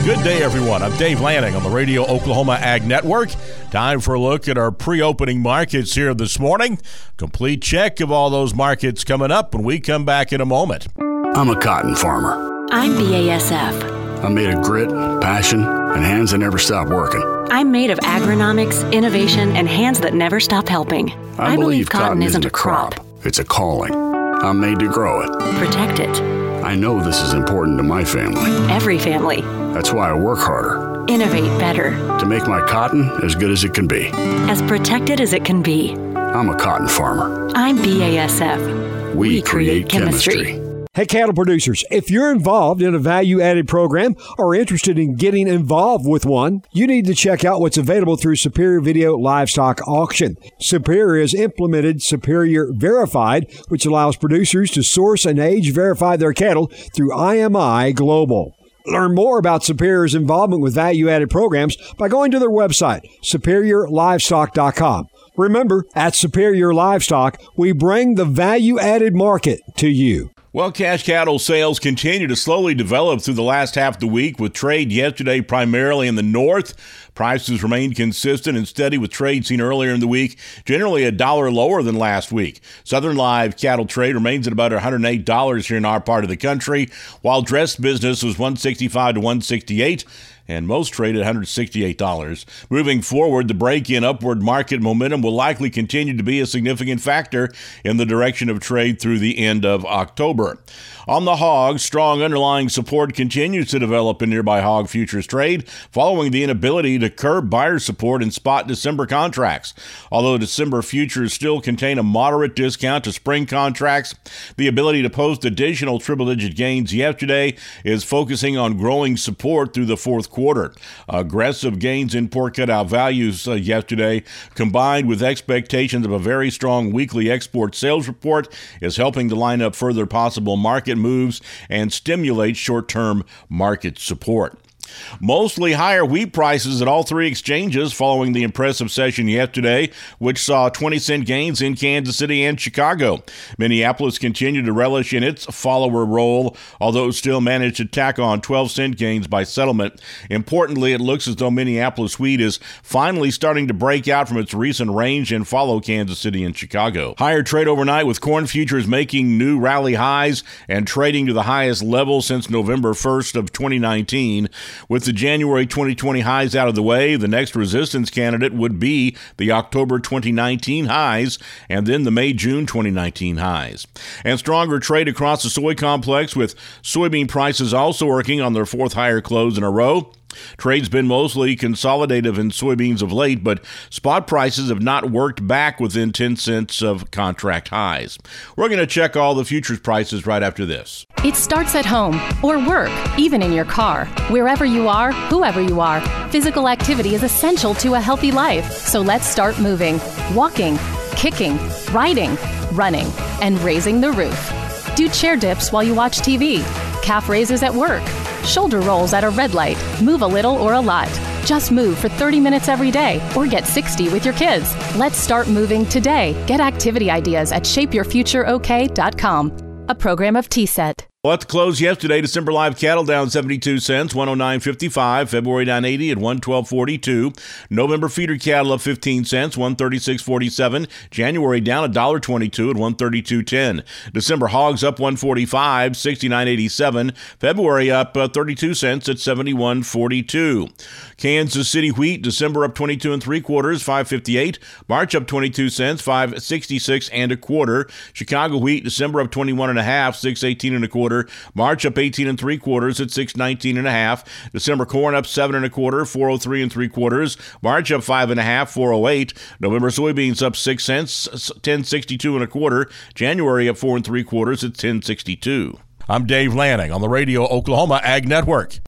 Good day, everyone. I'm Dave Lanning on the Radio Oklahoma Ag Network. Time for a look at our pre-opening markets here this morning. Complete check of all those markets coming up when we come back in a moment. I'm a cotton farmer. I'm BASF. I'm made of grit, passion, and hands that never stop working. I'm made of agronomics, innovation, and hands that never stop helping. I believe cotton isn't a crop. It's a calling. I'm made to grow it. Protect it. I know this is important to my family. Every family. That's why I work harder. Innovate better. To make my cotton as good as it can be. As protected as it can be. I'm a cotton farmer. I'm BASF. We create chemistry. Hey, cattle producers, if you're involved in a value-added program or interested in getting involved with one, you need to check out what's available through Superior Video Livestock Auction. Superior has implemented Superior Verified, which allows producers to source and age-verify their cattle through IMI Global. Learn more about Superior's involvement with value-added programs by going to their website, superiorlivestock.com. Remember, at Superior Livestock, we bring the value-added market to you. Well, cash cattle sales continue to slowly develop through the last half of the week, with trade yesterday primarily in the north. Prices remained consistent and steady, with trade seen earlier in the week generally $1 lower than last week. Southern live cattle trade remains at about $108 here in our part of the country, while dressed business was $165 to $168. And most trade at $168. Moving forward, the break in upward market momentum will likely continue to be a significant factor in the direction of trade through the end of October. On the hogs, strong underlying support continues to develop in nearby hog futures trade, following the inability to curb buyer support in spot December contracts. Although December futures still contain a moderate discount to spring contracts, the ability to post additional triple-digit gains yesterday is focusing on growing support through the fourth quarter. Aggressive gains in pork cutout values yesterday, combined with expectations of a very strong weekly export sales report, is helping to line up further possible market moves and stimulate short-term market support. Mostly higher wheat prices at all three exchanges following the impressive session yesterday, which saw 20-cent gains in Kansas City and Chicago. Minneapolis continued to relish in its follower role, although still managed to tack on 12-cent gains by settlement. Importantly, it looks as though Minneapolis wheat is finally starting to break out from its recent range and follow Kansas City and Chicago. Higher trade overnight, with corn futures making new rally highs and trading to the highest level since November 1st of 2019. With the January 2020 highs out of the way, the next resistance candidate would be the October 2019 highs and then the May-June 2019 highs. And stronger trade across the soy complex, with soybean prices also working on their fourth higher close in a row. Trade's been mostly consolidative in soybeans of late, but spot prices have not worked back within 10 cents of contract highs. We're going to check all the futures prices right after this. It starts at home or work, even in your car. Wherever you are, whoever you are, physical activity is essential to a healthy life. So let's start moving, walking, kicking, riding, running, and raising the roof. Do chair dips while you watch TV, calf raises at work, shoulder rolls at a red light. Move a little or a lot. Just move for 30 minutes every day, or get 60 with your kids. Let's start moving today. Get activity ideas at shapeyourfutureok.com. A program of T-Set. Well, at the close yesterday, December live cattle down 72 cents, 109.55. February down 80 at 112.42. November feeder cattle up 15 cents, 136.47. January down $1.22 at 132.10. December hogs up 145, 69.87. February up 32 cents at 71.42. Kansas City wheat, December up 22 3/4, 5.58. March up 22 cents, 5.66 1/4. Chicago wheat, December up 21 1/2, 6.18 1/4. March up 18 3/4 at 6.19 1/2. December corn up 7 1/4, 4.03 3/4. March up 5 1/2, 4.08. November soybeans up 6 cents, 10.62 1/4. January up 4 3/4 at 10.62. I'm Dave Lanning on the Radio Oklahoma Ag Network.